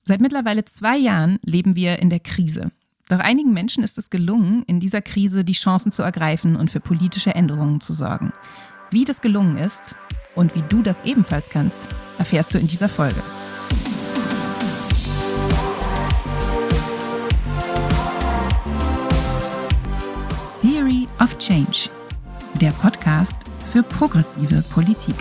Seit mittlerweile 2 Jahren leben wir in der Krise. Doch einigen Menschen ist es gelungen, in dieser Krise die Chancen zu ergreifen und für politische Änderungen zu sorgen. Wie das gelungen ist und wie du das ebenfalls kannst, erfährst du in dieser Folge. Theory of Change, der Podcast für progressive Politik.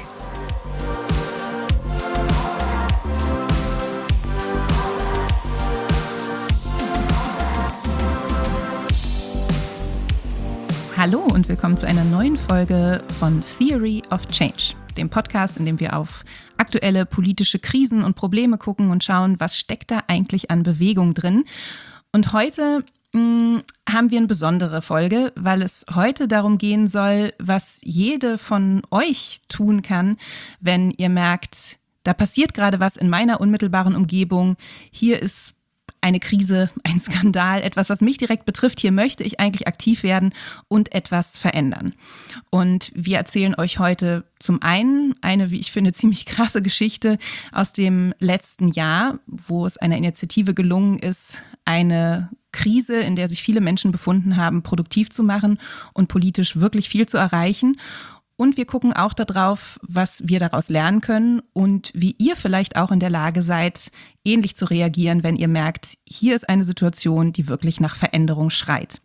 Hallo und willkommen zu einer neuen Folge von Theory of Change, dem Podcast, in dem wir auf aktuelle politische Krisen und Probleme gucken und schauen, was steckt da eigentlich an Bewegung drin. Und heute haben wir eine besondere Folge, weil es heute darum gehen soll, was jede von euch tun kann, wenn ihr merkt, da passiert gerade was in meiner unmittelbaren Umgebung, hier ist eine Krise, ein Skandal, etwas, was mich direkt betrifft. Hier möchte ich eigentlich aktiv werden und etwas verändern. Und wir erzählen euch heute zum einen eine, wie ich finde, ziemlich krasse Geschichte aus dem letzten Jahr, wo es einer Initiative gelungen ist, eine Krise, in der sich viele Menschen befunden haben, produktiv zu machen und politisch wirklich viel zu erreichen. Und wir gucken auch darauf, was wir daraus lernen können und wie ihr vielleicht auch in der Lage seid, ähnlich zu reagieren, wenn ihr merkt, hier ist eine Situation, die wirklich nach Veränderung schreit.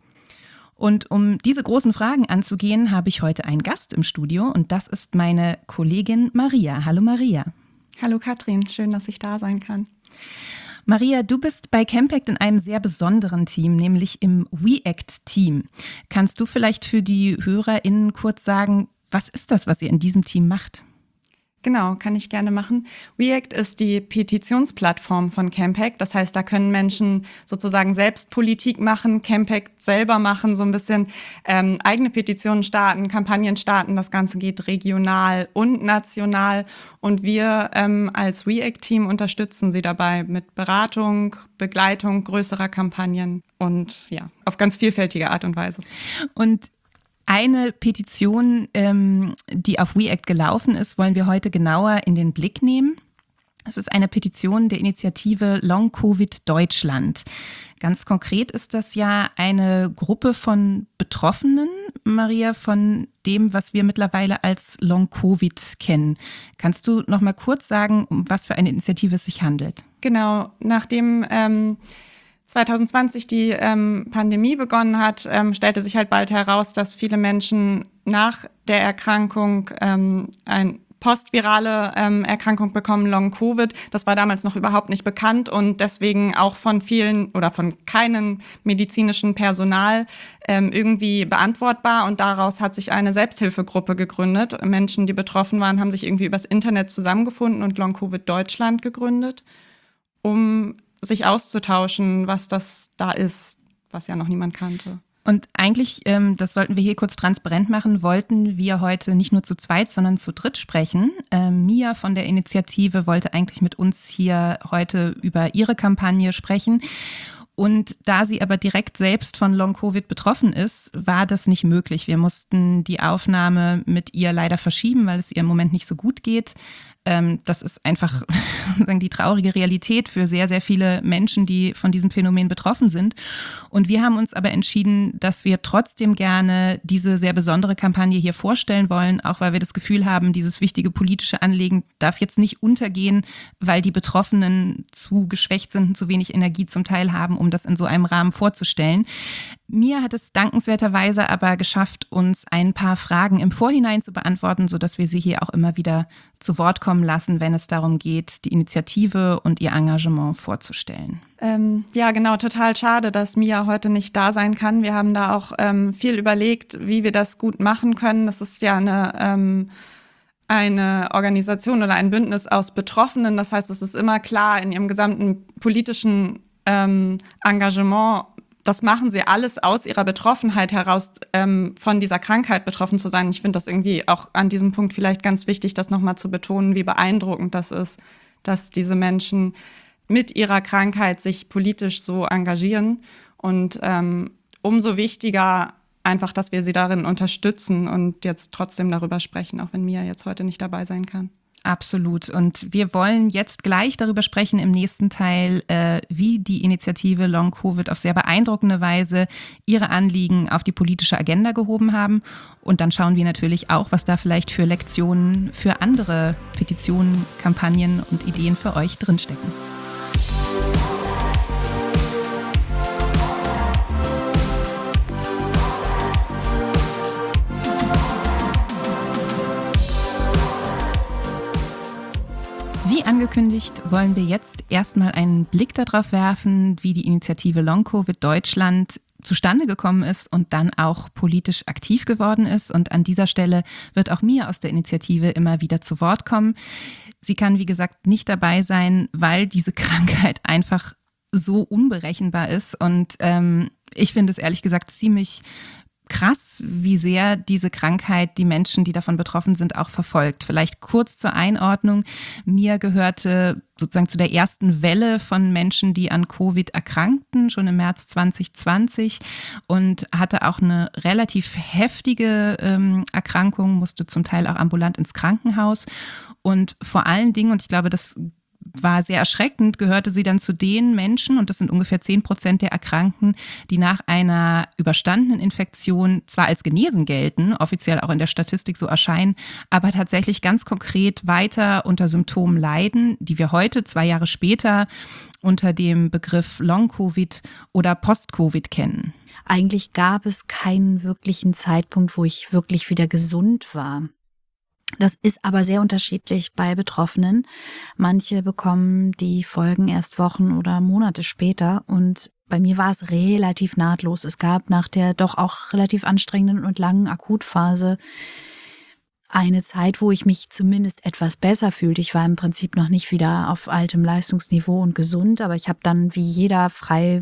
Und um diese großen Fragen anzugehen, habe ich heute einen Gast im Studio und das ist meine Kollegin Maria. Hallo Maria. Hallo Katrin, schön, dass ich da sein kann. Maria, du bist bei Campact in einem sehr besonderen Team, nämlich im WeAct-Team. Kannst du vielleicht für die HörerInnen kurz sagen, was ist das, was ihr in diesem Team macht? Genau, kann ich gerne machen. WeAct ist die Petitionsplattform von Campact. Das heißt, da können Menschen sozusagen selbst Politik machen, Campact selber machen, so ein bisschen eigene Petitionen starten, Kampagnen starten. Das Ganze geht regional und national. Und wir als WeAct-Team unterstützen sie dabei mit Beratung, Begleitung größerer Kampagnen und ja, auf ganz vielfältige Art und Weise. Und eine Petition, die auf WeAct gelaufen ist, wollen wir heute genauer in den Blick nehmen. Es ist eine Petition der Initiative Long Covid Deutschland. Ganz konkret ist das ja eine Gruppe von Betroffenen, Maria, von dem, was wir mittlerweile als Long Covid kennen. Kannst du noch mal kurz sagen, um was für eine Initiative es sich handelt? Genau, nachdem 2020 die Pandemie begonnen hat, stellte sich halt bald heraus, dass viele Menschen nach der Erkrankung eine postvirale Erkrankung bekommen, Long-Covid. Das war damals noch überhaupt nicht bekannt und deswegen auch von vielen oder von keinem medizinischen Personal irgendwie beantwortbar. Und daraus hat sich eine Selbsthilfegruppe gegründet. Menschen, die betroffen waren, haben sich irgendwie übers Internet zusammengefunden und Long-Covid Deutschland gegründet, um sich auszutauschen, was das da ist, was ja noch niemand kannte. Und eigentlich, das sollten wir hier kurz transparent machen, wollten wir heute nicht nur zu zweit, sondern zu dritt sprechen. Mia von der Initiative wollte eigentlich mit uns hier heute über ihre Kampagne sprechen. Und da sie aber direkt selbst von Long-Covid betroffen ist, war das nicht möglich. Wir mussten die Aufnahme mit ihr leider verschieben, weil es ihr im Moment nicht so gut geht. Das ist einfach die traurige Realität für sehr, sehr viele Menschen, die von diesem Phänomen betroffen sind. Und wir haben uns aber entschieden, dass wir trotzdem gerne diese sehr besondere Kampagne hier vorstellen wollen, auch weil wir das Gefühl haben, dieses wichtige politische Anliegen darf jetzt nicht untergehen, weil die Betroffenen zu geschwächt sind und zu wenig Energie zum Teil haben, um das in so einem Rahmen vorzustellen. Mia hat es dankenswerterweise aber geschafft, uns ein paar Fragen im Vorhinein zu beantworten, sodass wir sie hier auch immer wieder zu Wort kommen lassen, wenn es darum geht, die Initiative und ihr Engagement vorzustellen. Ja, genau, total schade, dass Mia heute nicht da sein kann. Wir haben da auch viel überlegt, wie wir das gut machen können. Das ist ja eine Organisation oder ein Bündnis aus Betroffenen. Das heißt, es ist immer klar in ihrem gesamten politischen Engagement, das machen sie alles aus ihrer Betroffenheit heraus, von dieser Krankheit betroffen zu sein. Ich finde das irgendwie auch an diesem Punkt vielleicht ganz wichtig, das nochmal zu betonen, wie beeindruckend das ist, dass diese Menschen mit ihrer Krankheit sich politisch so engagieren. Und umso wichtiger einfach, dass wir sie darin unterstützen und jetzt trotzdem darüber sprechen, auch wenn Mia jetzt heute nicht dabei sein kann. Absolut. Und wir wollen jetzt gleich darüber sprechen im nächsten Teil, wie die Initiative Long Covid auf sehr beeindruckende Weise ihre Anliegen auf die politische Agenda gehoben haben. Und dann schauen wir natürlich auch, was da vielleicht für Lektionen für andere Petitionen, Kampagnen und Ideen für euch drinstecken. Wie angekündigt, wollen wir jetzt erstmal einen Blick darauf werfen, wie die Initiative Long Covid Deutschland zustande gekommen ist und dann auch politisch aktiv geworden ist. Und an dieser Stelle wird auch Mia aus der Initiative immer wieder zu Wort kommen. Sie kann, wie gesagt, nicht dabei sein, weil diese Krankheit einfach so unberechenbar ist. Und ich finde es ehrlich gesagt ziemlich krass, wie sehr diese Krankheit die Menschen, die davon betroffen sind, auch verfolgt. Vielleicht kurz zur Einordnung. Mia gehörte sozusagen zu der ersten Welle von Menschen, die an Covid erkrankten, schon im März 2020 und hatte auch eine relativ heftige Erkrankung, musste zum Teil auch ambulant ins Krankenhaus. Und vor allen Dingen, und ich glaube, das war sehr erschreckend, gehörte sie dann zu den Menschen, und das sind ungefähr 10% der Erkrankten, die nach einer überstandenen Infektion zwar als genesen gelten, offiziell auch in der Statistik so erscheinen, aber tatsächlich ganz konkret weiter unter Symptomen leiden, die wir heute, 2 Jahre später, unter dem Begriff Long-Covid oder Post-Covid kennen. Eigentlich gab es keinen wirklichen Zeitpunkt, wo ich wirklich wieder gesund war. Das ist aber sehr unterschiedlich bei Betroffenen. Manche bekommen die Folgen erst Wochen oder Monate später und bei mir war es relativ nahtlos. Es gab nach der doch auch relativ anstrengenden und langen Akutphase eine Zeit, wo ich mich zumindest etwas besser fühlte. Ich war im Prinzip noch nicht wieder auf altem Leistungsniveau und gesund, aber ich habe dann wie jeder frei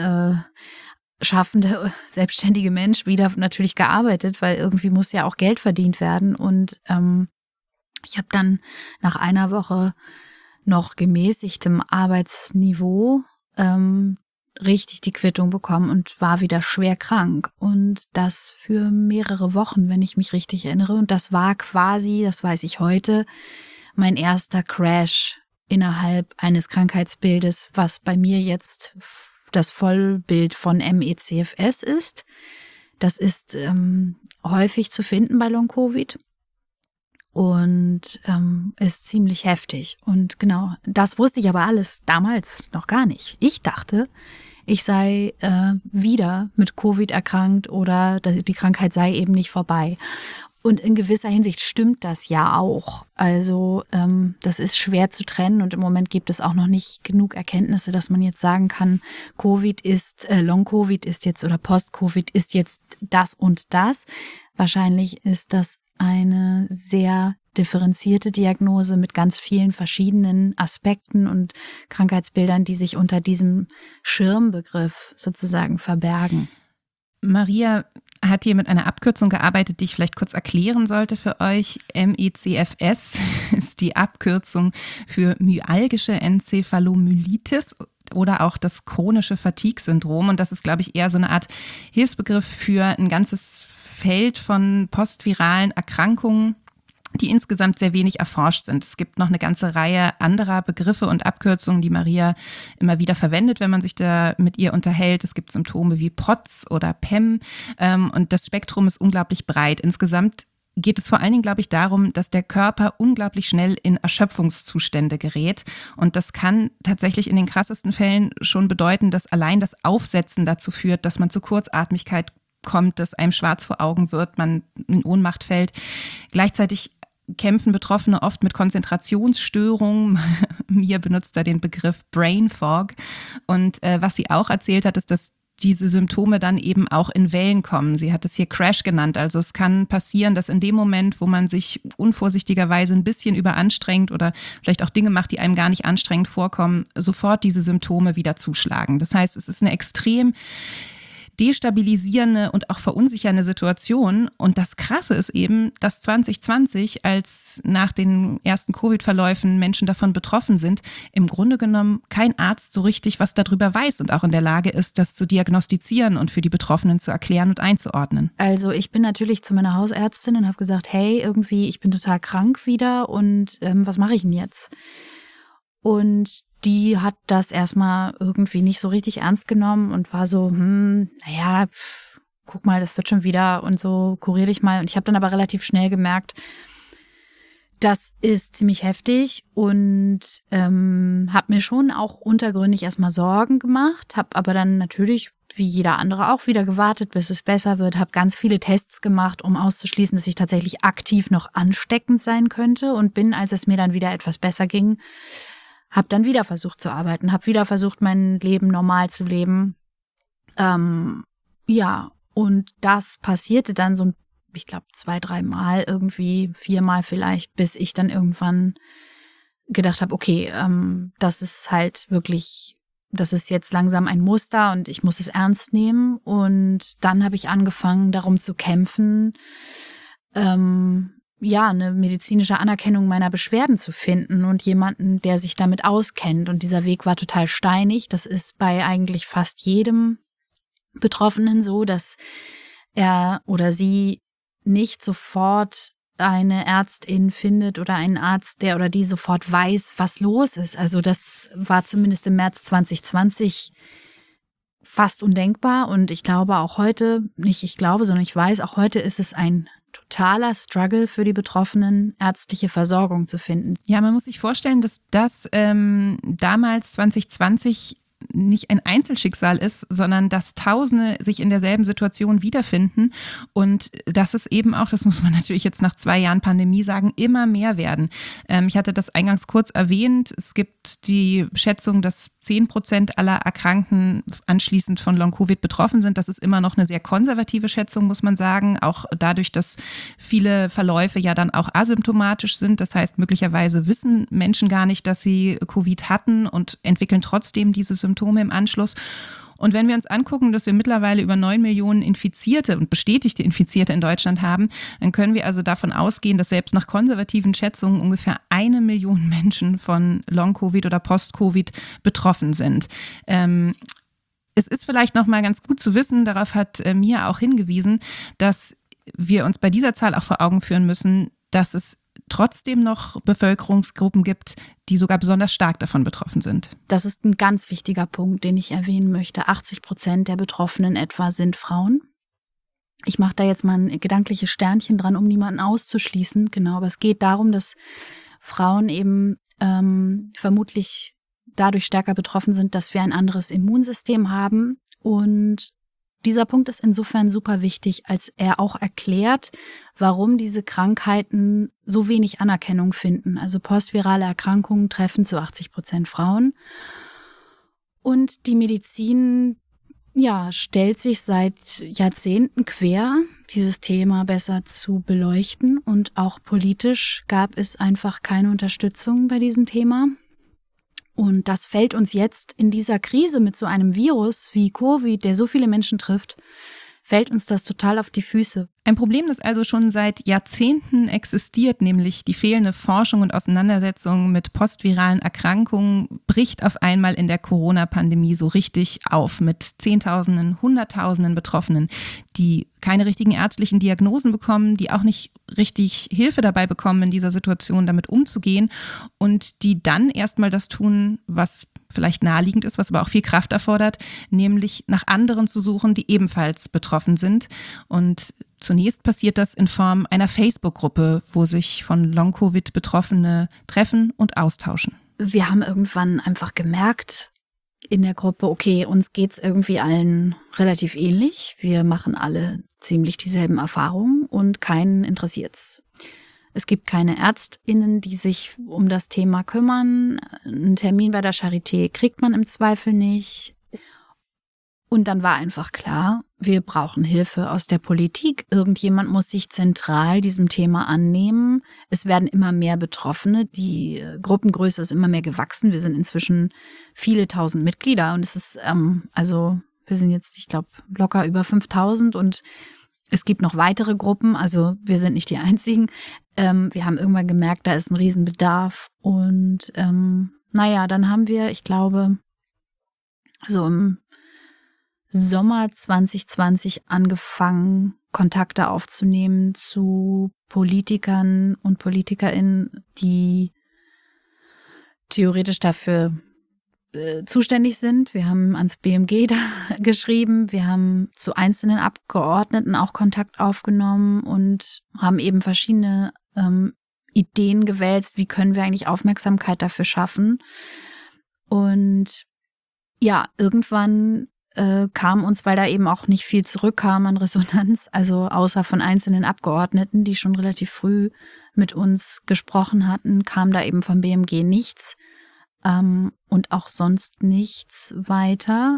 schaffende, selbstständige Mensch wieder natürlich gearbeitet, weil irgendwie muss ja auch Geld verdient werden. Und ich habe dann nach einer Woche noch gemäßigtem Arbeitsniveau richtig die Quittung bekommen und war wieder schwer krank. Und das für mehrere Wochen, wenn ich mich richtig erinnere. Und das war quasi, das weiß ich heute, mein erster Crash innerhalb eines Krankheitsbildes, was bei mir jetzt das Vollbild von ME/CFS ist. Das ist häufig zu finden bei Long-Covid und ist ziemlich heftig. Und genau, das wusste ich aber alles damals noch gar nicht. Ich dachte, ich sei wieder mit Covid erkrankt oder die Krankheit sei eben nicht vorbei. Und in gewisser Hinsicht stimmt das ja auch. Also das ist schwer zu trennen und im Moment gibt es auch noch nicht genug Erkenntnisse, dass man jetzt sagen kann, Long-Covid ist jetzt oder Post-Covid ist jetzt das und das. Wahrscheinlich ist das eine sehr differenzierte Diagnose mit ganz vielen verschiedenen Aspekten und Krankheitsbildern, die sich unter diesem Schirmbegriff sozusagen verbergen. Maria hat hier mit einer Abkürzung gearbeitet, die ich vielleicht kurz erklären sollte für euch. ME/CFS ist die Abkürzung für myalgische Enzephalomyelitis oder auch das chronische Fatigue-Syndrom. Und das ist, glaube ich, eher so eine Art Hilfsbegriff für ein ganzes Feld von postviralen Erkrankungen, die insgesamt sehr wenig erforscht sind. Es gibt noch eine ganze Reihe anderer Begriffe und Abkürzungen, die Maria immer wieder verwendet, wenn man sich da mit ihr unterhält. Es gibt Symptome wie POTS oder PEM und das Spektrum ist unglaublich breit. Insgesamt geht es vor allen Dingen, glaube ich, darum, dass der Körper unglaublich schnell in Erschöpfungszustände gerät. Und das kann tatsächlich in den krassesten Fällen schon bedeuten, dass allein das Aufsetzen dazu führt, dass man zu Kurzatmigkeit kommt, dass einem schwarz vor Augen wird, man in Ohnmacht fällt. Gleichzeitig kämpfen Betroffene oft mit Konzentrationsstörungen. Mia benutzt da den Begriff Brain Fog. Und was sie auch erzählt hat, ist, dass diese Symptome dann eben auch in Wellen kommen. Sie hat es hier Crash genannt. Also es kann passieren, dass in dem Moment, wo man sich unvorsichtigerweise ein bisschen überanstrengt oder vielleicht auch Dinge macht, die einem gar nicht anstrengend vorkommen, sofort diese Symptome wieder zuschlagen. Das heißt, es ist eine extrem destabilisierende und auch verunsichernde Situation. Und das Krasse ist eben, dass 2020, als nach den ersten Covid-Verläufen Menschen davon betroffen sind, im Grunde genommen kein Arzt so richtig was darüber weiß und auch in der Lage ist, das zu diagnostizieren und für die Betroffenen zu erklären und einzuordnen. Also ich bin natürlich zu meiner Hausärztin und habe gesagt, hey, irgendwie, ich bin total krank wieder und was mache ich denn jetzt? Und die hat das erstmal irgendwie nicht so richtig ernst genommen und war so, guck mal, das wird schon wieder und so, kurier dich mal. Und ich habe dann aber relativ schnell gemerkt, das ist ziemlich heftig und habe mir schon auch untergründig erstmal Sorgen gemacht, habe aber dann natürlich, wie jeder andere auch, wieder gewartet, bis es besser wird, habe ganz viele Tests gemacht, um auszuschließen, dass ich tatsächlich aktiv noch ansteckend sein könnte und bin, als es mir dann wieder etwas besser ging, habe dann wieder versucht zu arbeiten, habe wieder versucht, mein Leben normal zu leben. Und das passierte dann so, ich glaube, 2-3 Mal irgendwie, 4 Mal vielleicht, bis ich dann irgendwann gedacht habe, okay, das ist halt wirklich, das ist jetzt langsam ein Muster und ich muss es ernst nehmen. Und dann habe ich angefangen, darum zu kämpfen, eine medizinische Anerkennung meiner Beschwerden zu finden und jemanden, der sich damit auskennt. Und dieser Weg war total steinig. Das ist bei eigentlich fast jedem Betroffenen so, dass er oder sie nicht sofort eine Ärztin findet oder einen Arzt, der oder die sofort weiß, was los ist. Also das war zumindest im März 2020 fast undenkbar. Und ich glaube auch heute, nicht ich glaube, sondern ich weiß, auch heute ist es ein totaler Struggle für die Betroffenen, ärztliche Versorgung zu finden. Ja, man muss sich vorstellen, dass das damals 2020 nicht ein Einzelschicksal ist, sondern dass Tausende sich in derselben Situation wiederfinden und dass es eben auch, das muss man natürlich jetzt nach 2 Jahren Pandemie sagen, immer mehr werden. Ich hatte das eingangs kurz erwähnt, es gibt die Schätzung, dass 10% aller Erkrankten anschließend von Long-Covid betroffen sind. Das ist immer noch eine sehr konservative Schätzung, muss man sagen, auch dadurch, dass viele Verläufe ja dann auch asymptomatisch sind. Das heißt, möglicherweise wissen Menschen gar nicht, dass sie Covid hatten und entwickeln trotzdem diese Symptome im Anschluss. Und wenn wir uns angucken, dass wir mittlerweile über 9 Millionen Infizierte und bestätigte Infizierte in Deutschland haben, dann können wir also davon ausgehen, dass selbst nach konservativen Schätzungen ungefähr 1 Million Menschen von Long-Covid oder Post-Covid betroffen sind. Es ist vielleicht noch mal ganz gut zu wissen, darauf hat Mia auch hingewiesen, dass wir uns bei dieser Zahl auch vor Augen führen müssen, dass es trotzdem noch Bevölkerungsgruppen gibt, die sogar besonders stark davon betroffen sind. Das ist ein ganz wichtiger Punkt, den ich erwähnen möchte. 80% der Betroffenen etwa sind Frauen. Ich mache da jetzt mal ein gedankliches Sternchen dran, um niemanden auszuschließen. Genau, aber es geht darum, dass Frauen eben vermutlich dadurch stärker betroffen sind, dass wir ein anderes Immunsystem haben. Und dieser Punkt ist insofern super wichtig, als er auch erklärt, warum diese Krankheiten so wenig Anerkennung finden. Also postvirale Erkrankungen treffen zu 80% Frauen. Und die Medizin, stellt sich seit Jahrzehnten quer, dieses Thema besser zu beleuchten. Und auch politisch gab es einfach keine Unterstützung bei diesem Thema. Und das fällt uns jetzt in dieser Krise mit so einem Virus wie Covid, der so viele Menschen trifft, fällt uns das total auf die Füße. Ein Problem, das also schon seit Jahrzehnten existiert, nämlich die fehlende Forschung und Auseinandersetzung mit postviralen Erkrankungen, bricht auf einmal in der Corona-Pandemie so richtig auf mit Zehntausenden, Hunderttausenden Betroffenen, die keine richtigen ärztlichen Diagnosen bekommen, die auch nicht richtig Hilfe dabei bekommen, in dieser Situation damit umzugehen und die dann erstmal das tun, was vielleicht naheliegend ist, was aber auch viel Kraft erfordert, nämlich nach anderen zu suchen, die ebenfalls betroffen sind. Und zunächst passiert das in Form einer Facebook-Gruppe, wo sich von Long-Covid Betroffene treffen und austauschen. Wir haben irgendwann einfach gemerkt in der Gruppe, okay, uns geht's irgendwie allen relativ ähnlich. Wir machen alle ziemlich dieselben Erfahrungen und keinen interessiert's. Es gibt keine ÄrztInnen, die sich um das Thema kümmern. Einen Termin bei der Charité kriegt man im Zweifel nicht. Und dann war einfach klar, wir brauchen Hilfe aus der Politik. Irgendjemand muss sich zentral diesem Thema annehmen. Es werden immer mehr Betroffene. Die Gruppengröße ist immer mehr gewachsen. Wir sind inzwischen viele tausend Mitglieder. Und es ist wir sind jetzt, ich glaube, locker über 5.000 und es gibt noch weitere Gruppen, also wir sind nicht die einzigen. Wir haben irgendwann gemerkt, da ist ein Riesenbedarf und dann haben wir, ich glaube, so im Sommer 2020 angefangen, Kontakte aufzunehmen zu Politikern und PolitikerInnen, die theoretisch dafür zuständig sind. Wir haben ans BMG da geschrieben, wir haben zu einzelnen Abgeordneten auch Kontakt aufgenommen und haben eben verschiedene Ideen gewälzt, wie können wir eigentlich Aufmerksamkeit dafür schaffen. Und ja, irgendwann kam uns, weil da eben auch nicht viel zurückkam an Resonanz, also außer von einzelnen Abgeordneten, die schon relativ früh mit uns gesprochen hatten, kam da eben vom BMG nichts. Und auch sonst nichts weiter.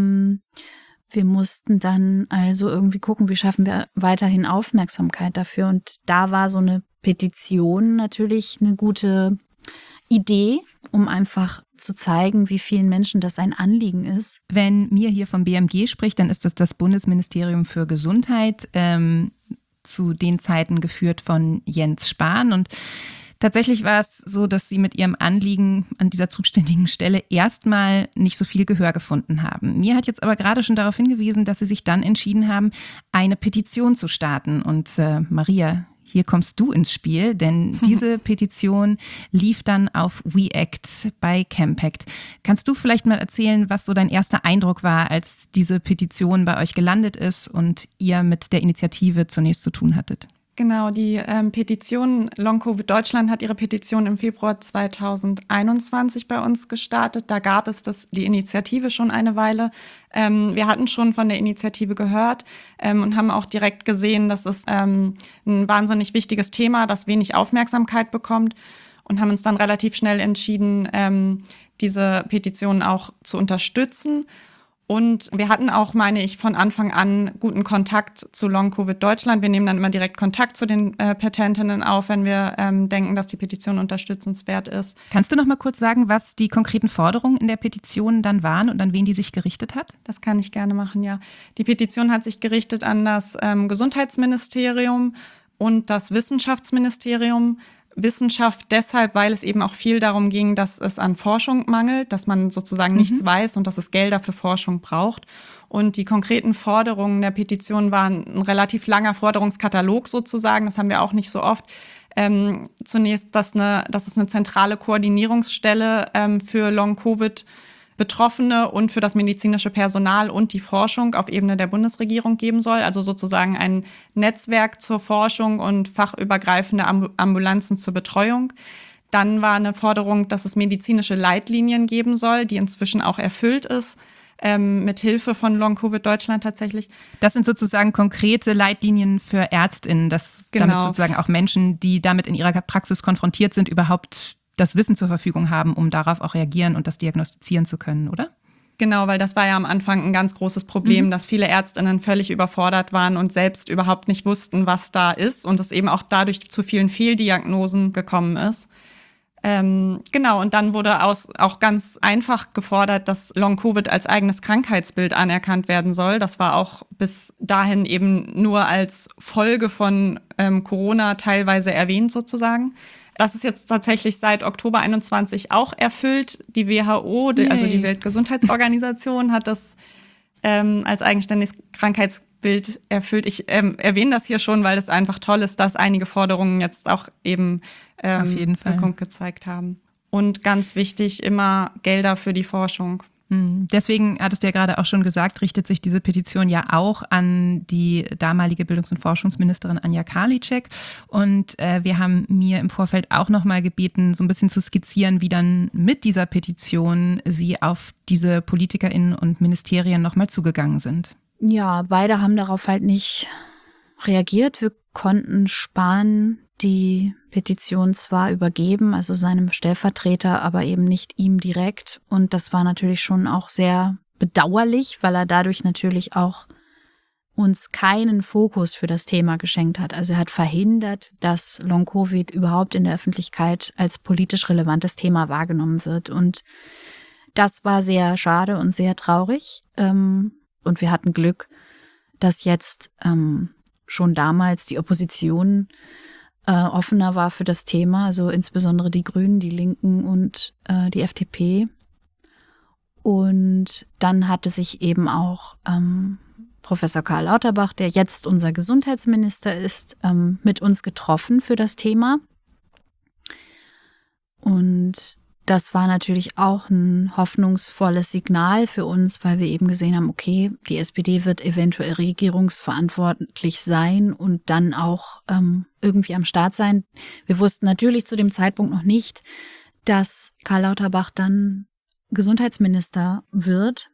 Wir mussten dann also irgendwie gucken, wie schaffen wir weiterhin Aufmerksamkeit dafür. Und da war so eine Petition natürlich eine gute Idee, um einfach zu zeigen, wie vielen Menschen das ein Anliegen ist. Wenn Mia hier vom BMG spricht, dann ist das Bundesministerium für Gesundheit, zu den Zeiten geführt von Jens Spahn. Und tatsächlich war es so, dass sie mit ihrem Anliegen an dieser zuständigen Stelle erstmal nicht so viel Gehör gefunden haben. Mia hat jetzt aber gerade schon darauf hingewiesen, dass sie sich dann entschieden haben, eine Petition zu starten. Und Maria, hier kommst du ins Spiel, denn diese Petition lief dann auf WeAct bei Campact. Kannst du vielleicht mal erzählen, was so dein erster Eindruck war, als diese Petition bei euch gelandet ist und ihr mit der Initiative zunächst zu tun hattet? Genau, die Petition Long Covid Deutschland hat ihre Petition im Februar 2021 bei uns gestartet. Da gab es die Initiative schon eine Weile. Wir hatten schon von der Initiative gehört und haben auch direkt gesehen, dass es ein wahnsinnig wichtiges Thema, das wenig Aufmerksamkeit bekommt und haben uns dann relativ schnell entschieden, diese Petition auch zu unterstützen. Und wir hatten auch, meine ich, von Anfang an guten Kontakt zu Long Covid Deutschland. Wir nehmen dann immer direkt Kontakt zu den Petentinnen auf, wenn wir denken, dass die Petition unterstützenswert ist. Kannst du noch mal kurz sagen, was die konkreten Forderungen in der Petition dann waren und an wen die sich gerichtet hat? Das kann ich gerne machen, ja. Die Petition hat sich gerichtet an das Gesundheitsministerium und das Wissenschaftsministerium. Wissenschaft deshalb, weil es eben auch viel darum ging, dass es an Forschung mangelt, dass man sozusagen nichts weiß und dass es Gelder für Forschung braucht. Und die konkreten Forderungen der Petition waren ein relativ langer Forderungskatalog sozusagen. Das haben wir auch nicht so oft. Zunächst, dass es eine zentrale Koordinierungsstelle für Long-Covid Betroffene und für das medizinische Personal und die Forschung auf Ebene der Bundesregierung geben soll. Also sozusagen ein Netzwerk zur Forschung und fachübergreifende Ambulanzen zur Betreuung. Dann war eine Forderung, dass es medizinische Leitlinien geben soll, die inzwischen auch erfüllt ist, mit Hilfe von Long Covid Deutschland tatsächlich. Das sind sozusagen konkrete Leitlinien für ÄrztInnen, dass damit sozusagen auch Menschen, die damit in ihrer Praxis konfrontiert sind, überhaupt das Wissen zur Verfügung haben, um darauf auch reagieren und das diagnostizieren zu können, oder? Genau, weil das war ja am Anfang ein ganz großes Problem, dass viele ÄrztInnen völlig überfordert waren und selbst überhaupt nicht wussten, was da ist und es eben auch dadurch zu vielen Fehldiagnosen gekommen ist. Genau, und dann wurde auch ganz einfach gefordert, dass Long-Covid als eigenes Krankheitsbild anerkannt werden soll. Das war auch bis dahin eben nur als Folge von Corona teilweise erwähnt sozusagen. Das ist jetzt tatsächlich seit Oktober 21 auch erfüllt. Die WHO, also die Weltgesundheitsorganisation, hat das als eigenständiges Krankheitsbild erfüllt. Ich erwähne das hier schon, weil es einfach toll ist, dass einige Forderungen jetzt auch eben Wirkung gezeigt haben. Und ganz wichtig, immer Gelder für die Forschung. Deswegen, hattest du ja gerade auch schon gesagt, richtet sich diese Petition ja auch an die damalige Bildungs- und Forschungsministerin Anja Karliczek. Und wir haben mir im Vorfeld auch nochmal gebeten, so ein bisschen zu skizzieren, wie dann mit dieser Petition sie auf diese PolitikerInnen und Ministerien nochmal zugegangen sind. Ja, beide haben darauf halt nicht reagiert. Wir konnten Spahn die Petition zwar übergeben, also seinem Stellvertreter, aber eben nicht ihm direkt. Und das war natürlich schon auch sehr bedauerlich, weil er dadurch natürlich auch uns keinen Fokus für das Thema geschenkt hat. Also er hat verhindert, dass Long-Covid überhaupt in der Öffentlichkeit als politisch relevantes Thema wahrgenommen wird. Und das war sehr schade und sehr traurig. Und wir hatten Glück, dass jetzt schon damals die Opposition offener war für das Thema, also insbesondere die Grünen, die Linken und die FDP. Und dann hatte sich eben auch Professor Karl Lauterbach, der jetzt unser Gesundheitsminister ist, mit uns getroffen für das Thema. Und das war natürlich auch ein hoffnungsvolles Signal für uns, weil wir eben gesehen haben, okay, die SPD wird eventuell regierungsverantwortlich sein und dann auch irgendwie am Start sein. Wir wussten natürlich zu dem Zeitpunkt noch nicht, dass Karl Lauterbach dann Gesundheitsminister wird.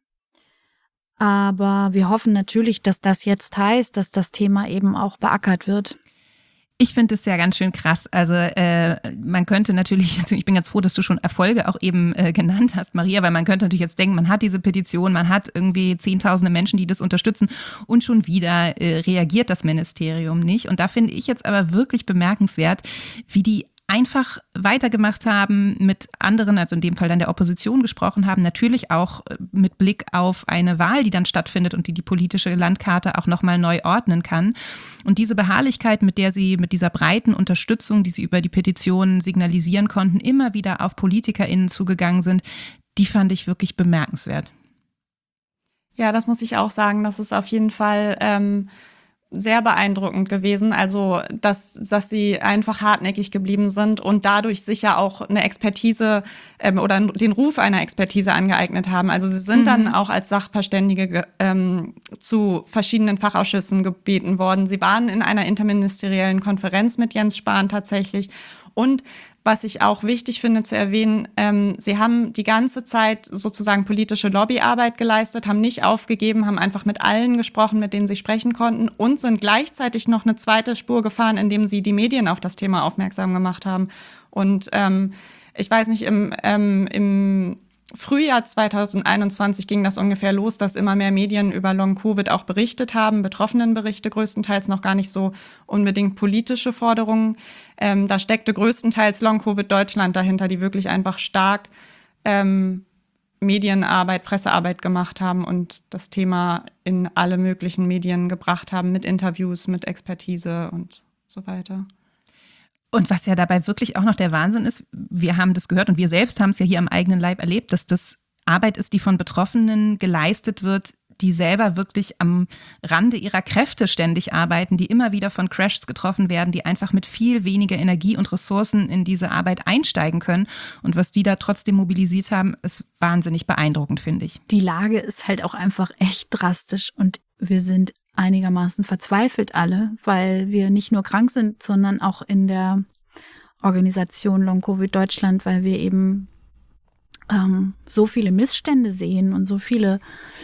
Aber wir hoffen natürlich, dass das jetzt heißt, dass das Thema eben auch beackert wird. Ich finde es ja ganz schön krass. Also man könnte natürlich, ich bin ganz froh, dass du schon Erfolge auch eben genannt hast, Maria, weil man könnte natürlich jetzt denken, man hat diese Petition, man hat irgendwie Zehntausende Menschen, die das unterstützen und schon wieder reagiert das Ministerium nicht. Und da finde ich jetzt aber wirklich bemerkenswert, wie die einfach weitergemacht haben, mit anderen, also in dem Fall dann der Opposition gesprochen haben, natürlich auch mit Blick auf eine Wahl, die dann stattfindet und die politische Landkarte auch nochmal neu ordnen kann. Und diese Beharrlichkeit, mit der sie mit dieser breiten Unterstützung, die sie über die Petition signalisieren konnten, immer wieder auf PolitikerInnen zugegangen sind, die fand ich wirklich bemerkenswert. Ja, das muss ich auch sagen, das ist auf jeden Fall sehr beeindruckend gewesen, also dass sie einfach hartnäckig geblieben sind und dadurch sicher auch eine Expertise oder den Ruf einer Expertise angeeignet haben. Also sie sind dann auch als Sachverständige zu verschiedenen Fachausschüssen gebeten worden. Sie waren in einer interministeriellen Konferenz mit Jens Spahn tatsächlich. Und was ich auch wichtig finde zu erwähnen, sie haben die ganze Zeit sozusagen politische Lobbyarbeit geleistet, haben nicht aufgegeben, haben einfach mit allen gesprochen, mit denen sie sprechen konnten und sind gleichzeitig noch eine zweite Spur gefahren, indem sie die Medien auf das Thema aufmerksam gemacht haben. Und ich weiß nicht, im Frühjahr 2021 ging das ungefähr los, dass immer mehr Medien über Long-Covid auch berichtet haben, Betroffenenberichte größtenteils, noch gar nicht so unbedingt politische Forderungen. Da steckte größtenteils Long-Covid Deutschland dahinter, die wirklich einfach stark Medienarbeit, Pressearbeit gemacht haben und das Thema in alle möglichen Medien gebracht haben, mit Interviews, mit Expertise und so weiter. Und was ja dabei wirklich auch noch der Wahnsinn ist, wir haben das gehört und wir selbst haben es ja hier am eigenen Leib erlebt, dass das Arbeit ist, die von Betroffenen geleistet wird, die selber wirklich am Rande ihrer Kräfte ständig arbeiten, die immer wieder von Crashs getroffen werden, die einfach mit viel weniger Energie und Ressourcen in diese Arbeit einsteigen können. Und was die da trotzdem mobilisiert haben, ist wahnsinnig beeindruckend, finde ich. Die Lage ist halt auch einfach echt drastisch und wir sind einigermaßen verzweifelt alle, weil wir nicht nur krank sind, sondern auch in der Organisation Long-Covid Deutschland, weil wir eben so viele Missstände sehen und so viele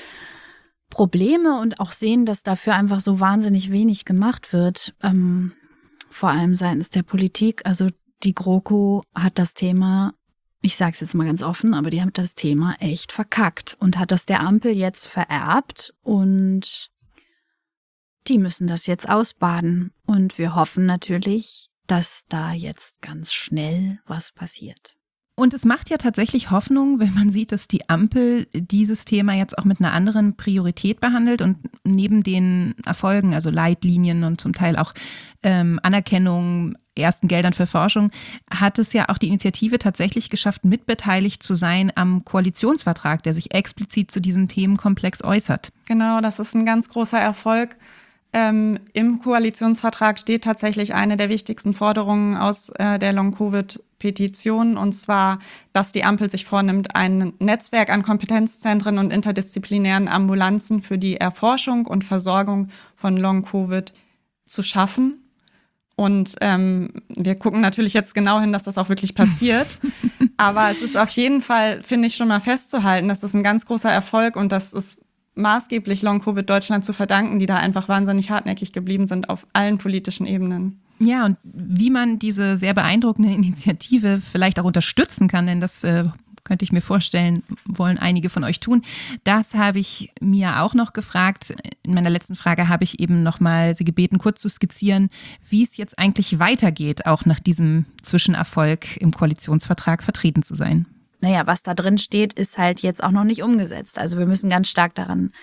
Probleme und auch sehen, dass dafür einfach so wahnsinnig wenig gemacht wird, vor allem seitens der Politik. Also die GroKo hat das Thema, ich sage es jetzt mal ganz offen, aber die hat das Thema echt verkackt und hat das der Ampel jetzt vererbt und die müssen das jetzt ausbaden. Und wir hoffen natürlich, dass da jetzt ganz schnell was passiert. Und es macht ja tatsächlich Hoffnung, wenn man sieht, dass die Ampel dieses Thema jetzt auch mit einer anderen Priorität behandelt und neben den Erfolgen, also Leitlinien und zum Teil auch Anerkennung, ersten Geldern für Forschung, hat es ja auch die Initiative tatsächlich geschafft, mitbeteiligt zu sein am Koalitionsvertrag, der sich explizit zu diesem Themenkomplex äußert. Genau, das ist ein ganz großer Erfolg. Im Koalitionsvertrag steht tatsächlich eine der wichtigsten Forderungen aus der Long-Covid-Petition, und zwar, dass die Ampel sich vornimmt, ein Netzwerk an Kompetenzzentren und interdisziplinären Ambulanzen für die Erforschung und Versorgung von Long-Covid zu schaffen. Und wir gucken natürlich jetzt genau hin, dass das auch wirklich passiert. Aber es ist auf jeden Fall, finde ich, schon mal festzuhalten, dass das ein ganz großer Erfolg und das ist maßgeblich Long-Covid Deutschland zu verdanken, die da einfach wahnsinnig hartnäckig geblieben sind auf allen politischen Ebenen. Ja, und wie man diese sehr beeindruckende Initiative vielleicht auch unterstützen kann, denn das könnte ich mir vorstellen, wollen einige von euch tun. Das habe ich mir auch noch gefragt. In meiner letzten Frage habe ich eben nochmal Sie gebeten, kurz zu skizzieren, wie es jetzt eigentlich weitergeht, auch nach diesem Zwischenerfolg im Koalitionsvertrag vertreten zu sein. Naja, was da drin steht, ist halt jetzt auch noch nicht umgesetzt. Also wir müssen ganz stark daran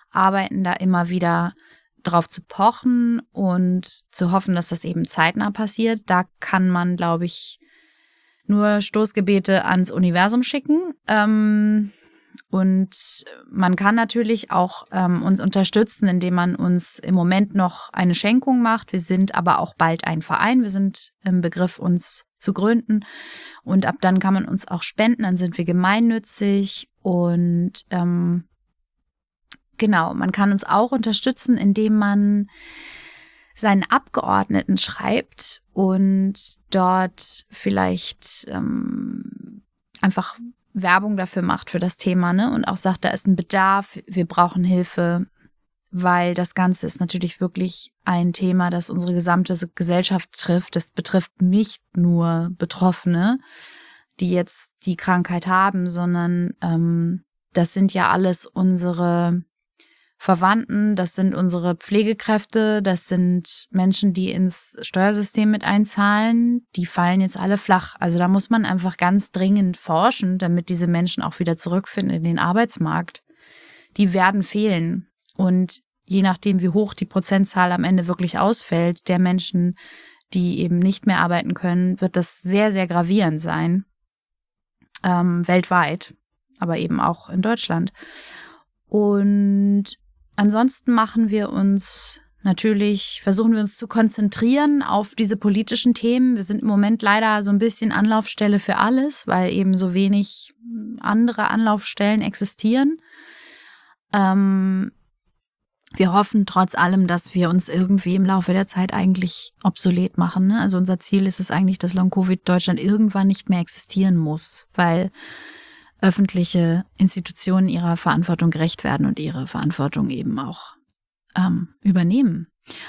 arbeiten da immer wieder drauf zu pochen und zu hoffen, dass das eben zeitnah passiert. Da kann man, glaube ich, nur Stoßgebete ans Universum schicken. Und man kann natürlich auch uns unterstützen, indem man uns im Moment noch eine Schenkung macht. Wir sind aber auch bald ein Verein. Wir sind im Begriff, uns zu gründen. Und ab dann kann man uns auch spenden. Dann sind wir gemeinnützig. Und genau, man kann uns auch unterstützen, indem man seinen Abgeordneten schreibt und dort vielleicht einfach Werbung dafür macht für das Thema, ne? Und auch sagt, da ist ein Bedarf, wir brauchen Hilfe, weil das Ganze ist natürlich wirklich ein Thema, das unsere gesamte Gesellschaft trifft. Das betrifft nicht nur Betroffene, die jetzt die Krankheit haben, sondern das sind ja alles unsere Verwandten, das sind unsere Pflegekräfte, das sind Menschen, die ins Steuersystem mit einzahlen, die fallen jetzt alle flach. Also da muss man einfach ganz dringend forschen, damit diese Menschen auch wieder zurückfinden in den Arbeitsmarkt. Die werden fehlen. Und je nachdem, wie hoch die Prozentzahl am Ende wirklich ausfällt, der Menschen, die eben nicht mehr arbeiten können, wird das sehr, sehr gravierend sein. Weltweit, aber eben auch in Deutschland. Und ansonsten versuchen wir uns zu konzentrieren auf diese politischen Themen. Wir sind im Moment leider so ein bisschen Anlaufstelle für alles, weil eben so wenig andere Anlaufstellen existieren. Wir hoffen trotz allem, dass wir uns irgendwie im Laufe der Zeit eigentlich obsolet machen, ne? Also unser Ziel ist es eigentlich, dass Long-Covid Deutschland irgendwann nicht mehr existieren muss, weil öffentliche Institutionen ihrer Verantwortung gerecht werden und ihre Verantwortung eben auch übernehmen.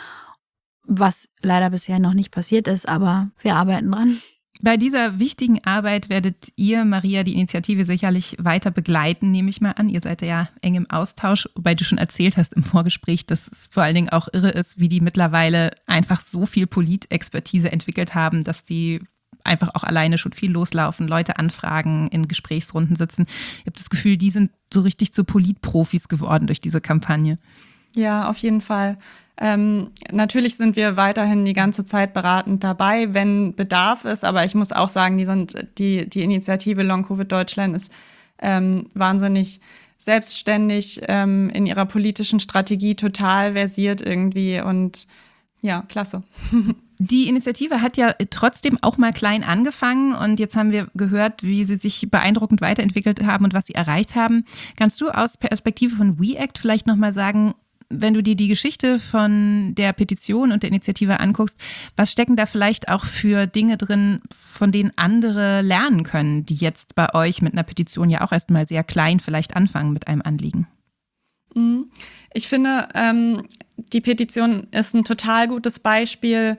Was leider bisher noch nicht passiert ist, aber wir arbeiten dran. Bei dieser wichtigen Arbeit werdet ihr, Maria, die Initiative sicherlich weiter begleiten, nehme ich mal an. Ihr seid ja eng im Austausch, wobei du schon erzählt hast im Vorgespräch, dass es vor allen Dingen auch irre ist, wie die mittlerweile einfach so viel Politexpertise entwickelt haben, dass die einfach auch alleine schon viel loslaufen, Leute anfragen, in Gesprächsrunden sitzen. Ich habe das Gefühl, die sind so richtig zu Politprofis geworden durch diese Kampagne. Ja, auf jeden Fall. Natürlich sind wir weiterhin die ganze Zeit beratend dabei, wenn Bedarf ist. Aber ich muss auch sagen, die Initiative Long-Covid Deutschland ist wahnsinnig selbstständig in ihrer politischen Strategie, total versiert irgendwie. Und ja, klasse. Die Initiative hat ja trotzdem auch mal klein angefangen und jetzt haben wir gehört, wie sie sich beeindruckend weiterentwickelt haben und was sie erreicht haben. Kannst du aus Perspektive von WeAct vielleicht nochmal sagen, wenn du dir die Geschichte von der Petition und der Initiative anguckst, was stecken da vielleicht auch für Dinge drin, von denen andere lernen können, die jetzt bei euch mit einer Petition ja auch erstmal sehr klein vielleicht anfangen mit einem Anliegen? Ich finde, die Petition ist ein total gutes Beispiel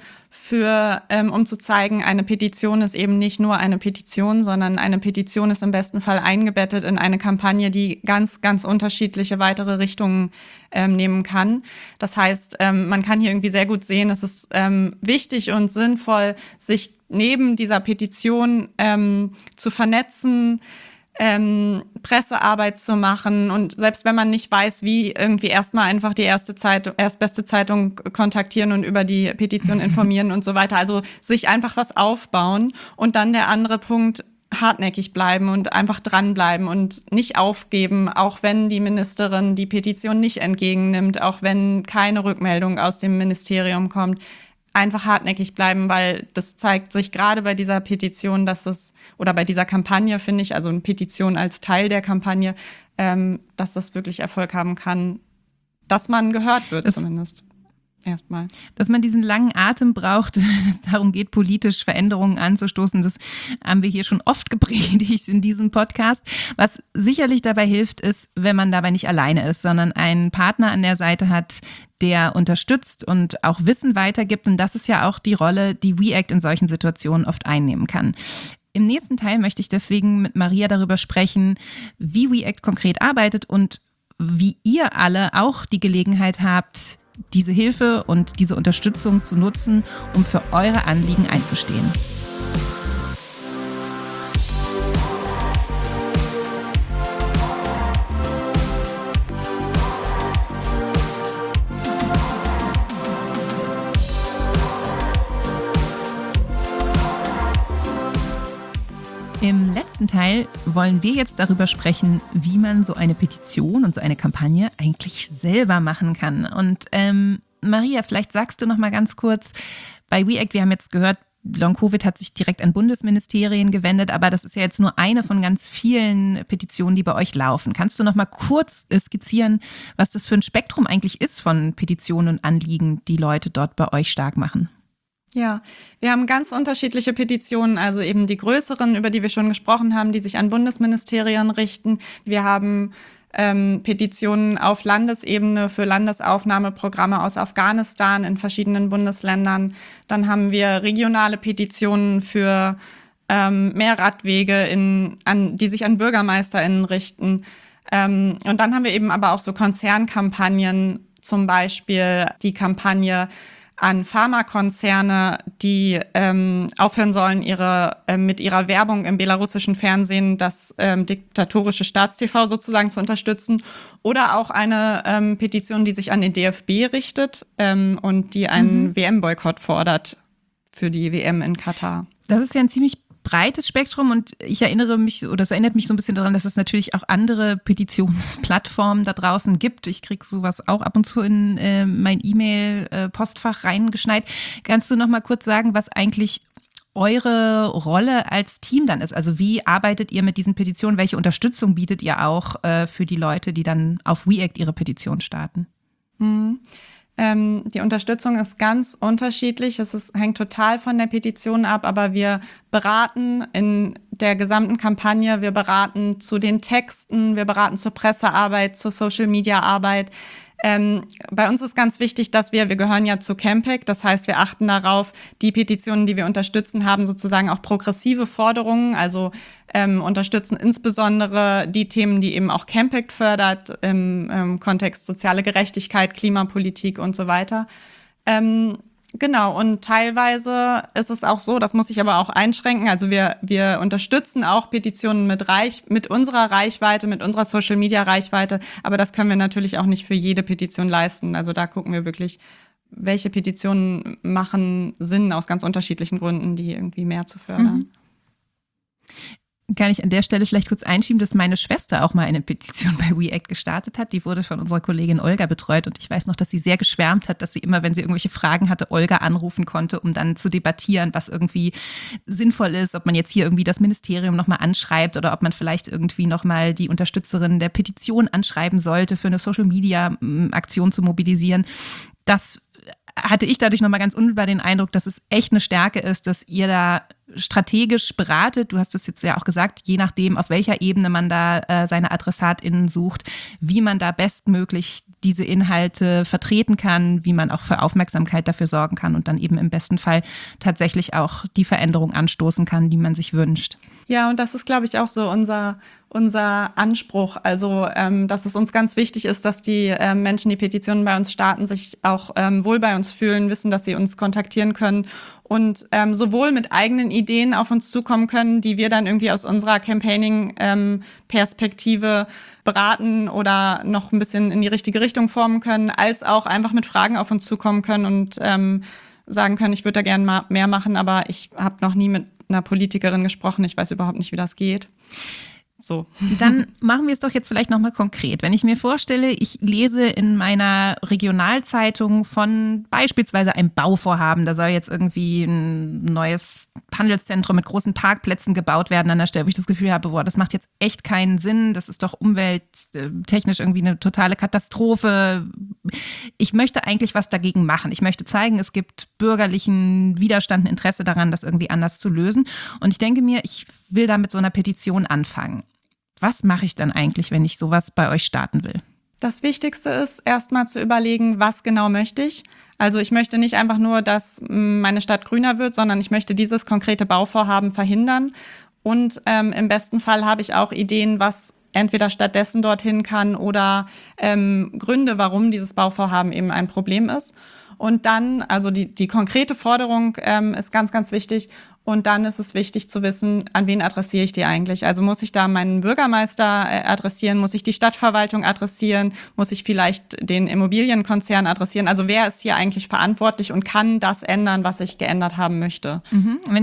um zu zeigen, eine Petition ist eben nicht nur eine Petition, sondern eine Petition ist im besten Fall eingebettet in eine Kampagne, die ganz, ganz unterschiedliche weitere Richtungen nehmen kann. Das heißt, man kann hier irgendwie sehr gut sehen, es ist wichtig und sinnvoll, sich neben dieser Petition zu vernetzen, Pressearbeit zu machen und selbst wenn man nicht weiß, wie, irgendwie erstmal einfach die erstbeste Zeitung kontaktieren und über die Petition informieren und so weiter. Also sich einfach was aufbauen und dann der andere Punkt, hartnäckig bleiben und einfach dranbleiben und nicht aufgeben, auch wenn die Ministerin die Petition nicht entgegennimmt, auch wenn keine Rückmeldung aus dem Ministerium kommt. Einfach hartnäckig bleiben, weil das zeigt sich gerade bei dieser Petition, oder bei dieser Kampagne, finde ich, also eine Petition als Teil der Kampagne, dass das wirklich Erfolg haben kann, dass man gehört wird zumindest. Erstmal. Dass man diesen langen Atem braucht, wenn es darum geht, politisch Veränderungen anzustoßen, das haben wir hier schon oft gepredigt in diesem Podcast. Was sicherlich dabei hilft, ist, wenn man dabei nicht alleine ist, sondern einen Partner an der Seite hat, der unterstützt und auch Wissen weitergibt. Und das ist ja auch die Rolle, die WeAct in solchen Situationen oft einnehmen kann. Im nächsten Teil möchte ich deswegen mit Maria darüber sprechen, wie WeAct konkret arbeitet und wie ihr alle auch die Gelegenheit habt, diese Hilfe und diese Unterstützung zu nutzen, um für eure Anliegen einzustehen. Teil wollen wir jetzt darüber sprechen, wie man so eine Petition und so eine Kampagne eigentlich selber machen kann. Und Maria, vielleicht sagst du noch mal ganz kurz, bei WeAct, wir haben jetzt gehört, Long-Covid hat sich direkt an Bundesministerien gewendet, aber das ist ja jetzt nur eine von ganz vielen Petitionen, die bei euch laufen. Kannst du noch mal kurz skizzieren, was das für ein Spektrum eigentlich ist von Petitionen und Anliegen, die Leute dort bei euch stark machen? Ja, wir haben ganz unterschiedliche Petitionen, also eben die größeren, über die wir schon gesprochen haben, die sich an Bundesministerien richten. Wir haben Petitionen auf Landesebene für Landesaufnahmeprogramme aus Afghanistan in verschiedenen Bundesländern. Dann haben wir regionale Petitionen für mehr Radwege, die sich an BürgermeisterInnen richten. Und dann haben wir eben aber auch so Konzernkampagnen, zum Beispiel die Kampagne an Pharmakonzerne, die aufhören sollen, mit ihrer Werbung im belarussischen Fernsehen das diktatorische Staatstv sozusagen zu unterstützen. Oder auch eine Petition, die sich an den DFB richtet und die einen WM-Boykott fordert für die WM in Katar. Das ist ja ein ziemlich breites Spektrum und ich erinnere mich, oder es erinnert mich so ein bisschen daran, dass es natürlich auch andere Petitionsplattformen da draußen gibt. Ich kriege sowas auch ab und zu in mein E-Mail-Postfach reingeschneit. Kannst du noch mal kurz sagen, was eigentlich eure Rolle als Team dann ist? Also wie arbeitet ihr mit diesen Petitionen? Welche Unterstützung bietet ihr auch für die Leute, die dann auf WeAct ihre Petition starten? Die Unterstützung ist ganz unterschiedlich. Hängt total von der Petition ab, aber wir beraten in der gesamten Kampagne. Wir beraten zu den Texten, wir beraten zur Pressearbeit, zur Social-Media-Arbeit. Bei uns ist ganz wichtig, dass wir gehören ja zu Campact, das heißt, wir achten darauf, die Petitionen, die wir unterstützen, haben sozusagen auch progressive Forderungen, also unterstützen insbesondere die Themen, die eben auch Campact fördert, im Kontext soziale Gerechtigkeit, Klimapolitik und so weiter. Genau, und teilweise ist es auch so, das muss ich aber auch einschränken, also wir unterstützen auch Petitionen mit unserer Reichweite, mit unserer Social-Media-Reichweite, aber das können wir natürlich auch nicht für jede Petition leisten. Also da gucken wir wirklich, welche Petitionen machen Sinn aus ganz unterschiedlichen Gründen, die irgendwie mehr zu fördern. Kann ich an der Stelle vielleicht kurz einschieben, dass meine Schwester auch mal eine Petition bei WeAct gestartet hat. Die wurde von unserer Kollegin Olga betreut und ich weiß noch, dass sie sehr geschwärmt hat, dass sie immer, wenn sie irgendwelche Fragen hatte, Olga anrufen konnte, um dann zu debattieren, was irgendwie sinnvoll ist, ob man jetzt hier irgendwie das Ministerium nochmal anschreibt oder ob man vielleicht irgendwie nochmal die Unterstützerin der Petition anschreiben sollte, für eine Social-Media-Aktion zu mobilisieren. Das hatte ich dadurch nochmal ganz unmittelbar den Eindruck, dass es echt eine Stärke ist, dass ihr da strategisch beratet. Du hast es jetzt ja auch gesagt, je nachdem, auf welcher Ebene man da seine AdressatInnen sucht, wie man da bestmöglich diese Inhalte vertreten kann, wie man auch für Aufmerksamkeit dafür sorgen kann und dann eben im besten Fall tatsächlich auch die Veränderung anstoßen kann, die man sich wünscht. Ja, und das ist, glaube ich, auch so unser Anspruch. Also, dass es uns ganz wichtig ist, dass die Menschen, die Petitionen bei uns starten, sich auch wohl bei uns fühlen, wissen, dass sie uns kontaktieren können und sowohl mit eigenen Ideen auf uns zukommen können, die wir dann irgendwie aus unserer Campaigning-Perspektive beraten oder noch ein bisschen in die richtige Richtung formen können, als auch einfach mit Fragen auf uns zukommen können und sagen können, ich würde da gerne mal mehr machen, aber ich habe noch nie mit einer Politikerin gesprochen, ich weiß überhaupt nicht, wie das geht. So. Dann machen wir es doch jetzt vielleicht nochmal konkret. Wenn ich mir vorstelle, ich lese in meiner Regionalzeitung von beispielsweise einem Bauvorhaben, da soll jetzt irgendwie ein neues Handelszentrum mit großen Parkplätzen gebaut werden an der Stelle, wo ich das Gefühl habe, boah, das macht jetzt echt keinen Sinn, das ist doch umwelttechnisch irgendwie eine totale Katastrophe. Ich möchte eigentlich was dagegen machen. Ich möchte zeigen, es gibt bürgerlichen Widerstand, ein Interesse daran, das irgendwie anders zu lösen. Und ich denke mir, ich will da mit so einer Petition anfangen. Was mache ich dann eigentlich, wenn ich sowas bei euch starten will? Das Wichtigste ist, erstmal zu überlegen, was genau möchte ich. Also ich möchte nicht einfach nur, dass meine Stadt grüner wird, sondern ich möchte dieses konkrete Bauvorhaben verhindern. Und im besten Fall habe ich auch Ideen, was entweder stattdessen dorthin kann oder Gründe, warum dieses Bauvorhaben eben ein Problem ist. Und dann, also die konkrete Forderung ist ganz, ganz wichtig. Und dann ist es wichtig zu wissen, an wen adressiere ich die eigentlich? Also muss ich da meinen Bürgermeister adressieren? Muss ich die Stadtverwaltung adressieren? Muss ich vielleicht den Immobilienkonzern adressieren? Also wer ist hier eigentlich verantwortlich und kann das ändern, was ich geändert haben möchte? Wenn ich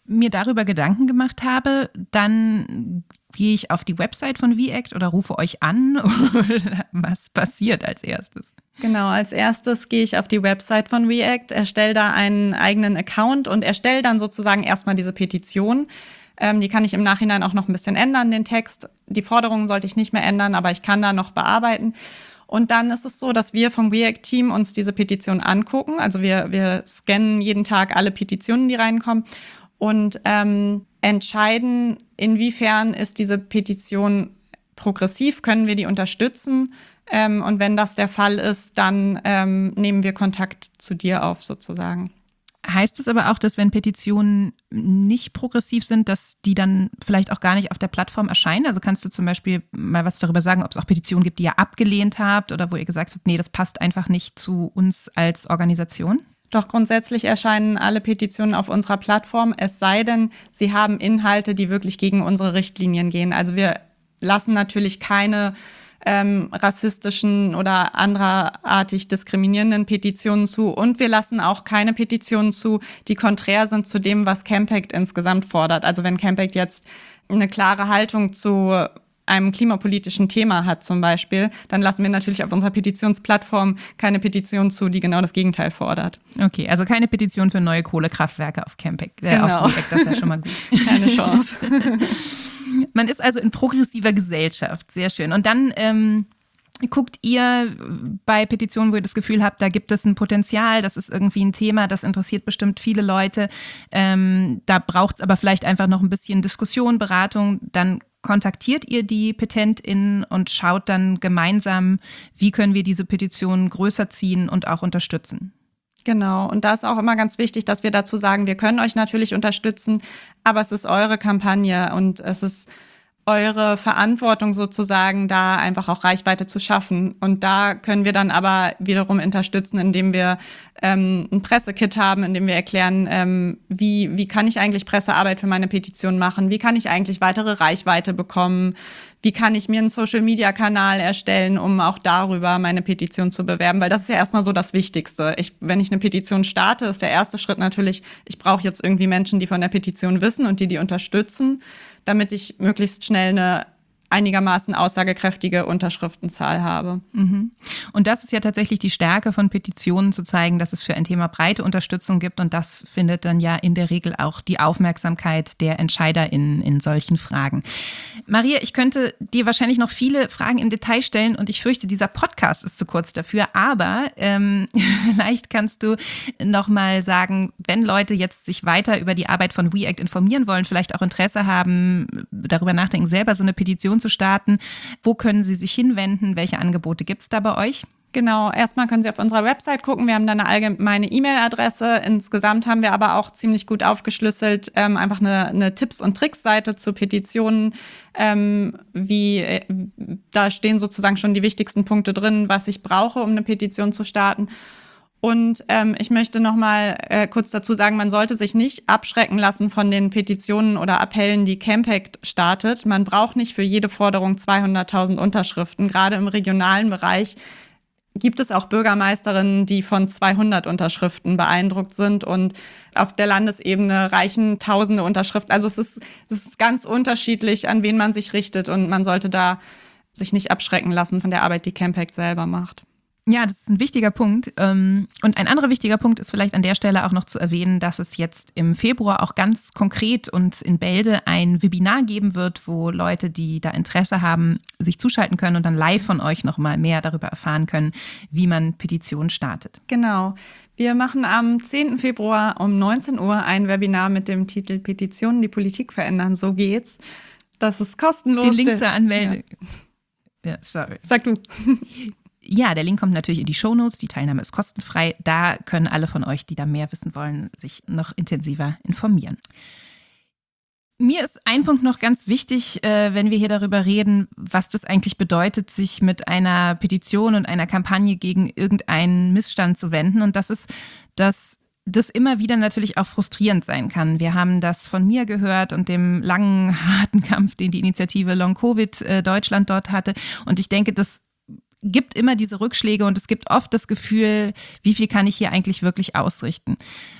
mir darüber Gedanken gemacht habe, dann gehe ich auf die Website von WeAct oder rufe euch an oder was passiert als erstes? Genau, als erstes gehe ich auf die Website von WeAct, erstelle da einen eigenen Account und erstelle dann sozusagen erstmal diese Petition. Die kann ich im Nachhinein auch noch ein bisschen ändern, den Text. Die Forderungen sollte ich nicht mehr ändern, aber ich kann da noch bearbeiten. Und dann ist es so, dass wir vom WeAct-Team uns diese Petition angucken. Also wir scannen jeden Tag alle Petitionen, die reinkommen und entscheiden, inwiefern ist diese Petition progressiv, können wir die unterstützen. Und wenn das der Fall ist, dann nehmen wir Kontakt zu dir auf sozusagen. Heißt es aber auch, dass wenn Petitionen nicht progressiv sind, dass die dann vielleicht auch gar nicht auf der Plattform erscheinen? Also kannst du zum Beispiel mal was darüber sagen, ob es auch Petitionen gibt, die ihr abgelehnt habt oder wo ihr gesagt habt, nee, das passt einfach nicht zu uns als Organisation? Doch grundsätzlich erscheinen alle Petitionen auf unserer Plattform, es sei denn, sie haben Inhalte, die wirklich gegen unsere Richtlinien gehen. Also wir lassen natürlich keine rassistischen oder anderartig diskriminierenden Petitionen zu. Und wir lassen auch keine Petitionen zu, die konträr sind zu dem, was Campact insgesamt fordert. Also wenn Campact jetzt eine klare Haltung zu einem klimapolitischen Thema hat zum Beispiel, dann lassen wir natürlich auf unserer Petitionsplattform keine Petition zu, die genau das Gegenteil fordert. Okay, also keine Petition für neue Kohlekraftwerke auf Campact. Genau. Auf WeAct, das ist ja schon mal gut. Keine Chance. Man ist also in progressiver Gesellschaft. Sehr schön. Und dann guckt ihr bei Petitionen, wo ihr das Gefühl habt, da gibt es ein Potenzial, das ist irgendwie ein Thema, das interessiert bestimmt viele Leute. Da braucht es aber vielleicht einfach noch ein bisschen Diskussion, Beratung. Dann kontaktiert ihr die PetentInnen und schaut dann gemeinsam, wie können wir diese Petition größer ziehen und auch unterstützen. Genau, und da ist auch immer ganz wichtig, dass wir dazu sagen, wir können euch natürlich unterstützen, aber es ist eure Kampagne und es ist eure Verantwortung sozusagen, da einfach auch Reichweite zu schaffen. Und da können wir dann aber wiederum unterstützen, indem wir ein Pressekit haben, indem wir erklären, wie kann ich eigentlich Pressearbeit für meine Petition machen, wie kann ich eigentlich weitere Reichweite bekommen, wie kann ich mir einen Social-Media-Kanal erstellen, um auch darüber meine Petition zu bewerben, weil das ist ja erstmal so das Wichtigste. Wenn ich eine Petition starte, ist der erste Schritt natürlich, ich brauche jetzt irgendwie Menschen, die von der Petition wissen und die unterstützen, damit ich möglichst schnell eine einigermaßen aussagekräftige Unterschriftenzahl habe. Mhm. Und das ist ja tatsächlich die Stärke von Petitionen, zu zeigen, dass es für ein Thema breite Unterstützung gibt, und das findet dann ja in der Regel auch die Aufmerksamkeit der EntscheiderInnen in solchen Fragen. Maria, ich könnte dir wahrscheinlich noch viele Fragen im Detail stellen und ich fürchte, dieser Podcast ist zu kurz dafür, aber vielleicht kannst du noch mal sagen, wenn Leute jetzt sich weiter über die Arbeit von WeAct informieren wollen, vielleicht auch Interesse haben, darüber nachdenken, selber so eine Petition zu starten, wo können sie sich hinwenden? Welche Angebote gibt es da bei euch? Genau, erstmal können Sie auf unserer Website gucken. Wir haben da eine allgemeine E-Mail-Adresse. Insgesamt haben wir aber auch ziemlich gut aufgeschlüsselt, einfach eine Tipps- und Tricks-Seite zu Petitionen. Da stehen sozusagen schon die wichtigsten Punkte drin, was ich brauche, um eine Petition zu starten. Und ich möchte noch mal kurz dazu sagen, man sollte sich nicht abschrecken lassen von den Petitionen oder Appellen, die Campact startet. Man braucht nicht für jede Forderung 200.000 Unterschriften. Gerade im regionalen Bereich gibt es auch Bürgermeisterinnen, die von 200 Unterschriften beeindruckt sind. Und auf der Landesebene reichen tausende Unterschriften. Also es ist ganz unterschiedlich, an wen man sich richtet. Und man sollte da sich nicht abschrecken lassen von der Arbeit, die Campact selber macht. Ja, das ist ein wichtiger Punkt. Und ein anderer wichtiger Punkt ist vielleicht an der Stelle auch noch zu erwähnen, dass es jetzt im Februar auch ganz konkret und in Bälde ein Webinar geben wird, wo Leute, die da Interesse haben, sich zuschalten können und dann live von euch noch mal mehr darüber erfahren können, wie man Petitionen startet. Genau. Wir machen am 10. Februar um 19 Uhr ein Webinar mit dem Titel Petitionen, die Politik verändern. So geht's. Das ist kostenlos. Den Link zur Anmeldung. Ja, sorry. Sag du. Ja, der Link kommt natürlich in die Shownotes. Die Teilnahme ist kostenfrei. Da können alle von euch, die da mehr wissen wollen, sich noch intensiver informieren. Mir ist ein Punkt noch ganz wichtig, wenn wir hier darüber reden, was das eigentlich bedeutet, sich mit einer Petition und einer Kampagne gegen irgendeinen Missstand zu wenden. Und das ist, dass das immer wieder natürlich auch frustrierend sein kann. Wir haben das von mir gehört und dem langen, harten Kampf, den die Initiative Long Covid Deutschland dort hatte. Und ich denke, das gibt immer diese Rückschläge und es gibt oft das Gefühl, wie viel kann ich hier eigentlich wirklich ausrichten?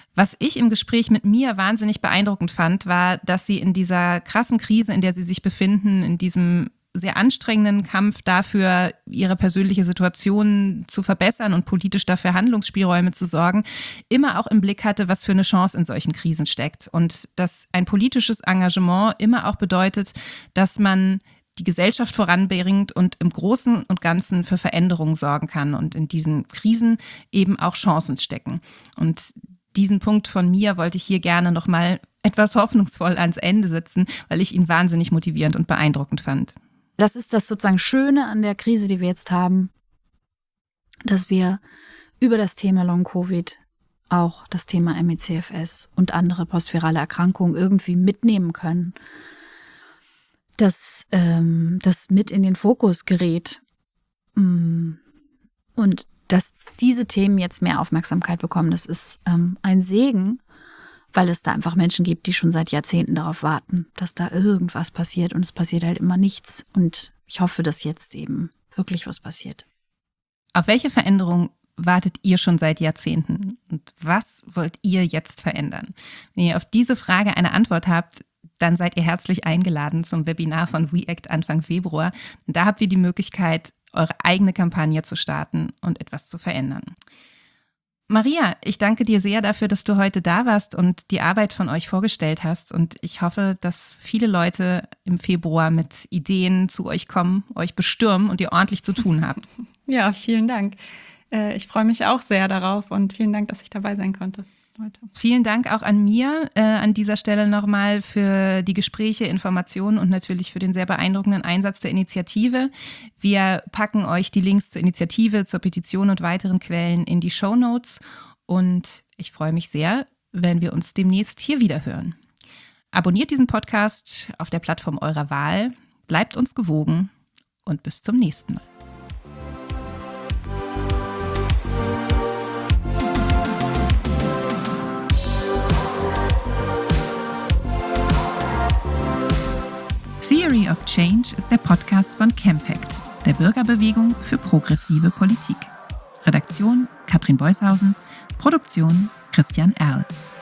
Was ich im Gespräch mit Mia wahnsinnig beeindruckend fand, war, dass sie in dieser krassen Krise, in der sie sich befinden, in diesem sehr anstrengenden Kampf dafür, ihre persönliche Situation zu verbessern und politisch dafür Handlungsspielräume zu sorgen, immer auch im Blick hatte, was für eine Chance in solchen Krisen steckt. Und dass ein politisches Engagement immer auch bedeutet, dass man die Gesellschaft voranbringt und im Großen und Ganzen für Veränderungen sorgen kann und in diesen Krisen eben auch Chancen stecken. Und diesen Punkt von mir wollte ich hier gerne nochmal etwas hoffnungsvoll ans Ende setzen, weil ich ihn wahnsinnig motivierend und beeindruckend fand. Das ist das sozusagen Schöne an der Krise, die wir jetzt haben, dass wir über das Thema Long-Covid auch das Thema ME/CFS und andere postvirale Erkrankungen irgendwie mitnehmen können. Dass das mit in den Fokus gerät und dass diese Themen jetzt mehr Aufmerksamkeit bekommen, das ist ein Segen, weil es da einfach Menschen gibt, die schon seit Jahrzehnten darauf warten, dass da irgendwas passiert und es passiert halt immer nichts. Und ich hoffe, dass jetzt eben wirklich was passiert. Auf welche Veränderung wartet ihr schon seit Jahrzehnten? Und was wollt ihr jetzt verändern? Wenn ihr auf diese Frage eine Antwort habt, dann seid ihr herzlich eingeladen zum Webinar von WeAct Anfang Februar. Und da habt ihr die Möglichkeit, eure eigene Kampagne zu starten und etwas zu verändern. Maria, ich danke dir sehr dafür, dass du heute da warst und die Arbeit von euch vorgestellt hast. Und ich hoffe, dass viele Leute im Februar mit Ideen zu euch kommen, euch bestürmen und ihr ordentlich zu tun habt. Ja, vielen Dank. Ich freue mich auch sehr darauf und vielen Dank, dass ich dabei sein konnte heute. Vielen Dank auch an Mia an dieser Stelle nochmal für die Gespräche, Informationen und natürlich für den sehr beeindruckenden Einsatz der Initiative. Wir packen euch die Links zur Initiative, zur Petition und weiteren Quellen in die Shownotes und ich freue mich sehr, wenn wir uns demnächst hier wieder hören. Abonniert diesen Podcast auf der Plattform eurer Wahl, bleibt uns gewogen und bis zum nächsten Mal. Theory of Change ist der Podcast von Campact, der Bürgerbewegung für progressive Politik. Redaktion Katrin Beushausen, Produktion Christian Erl.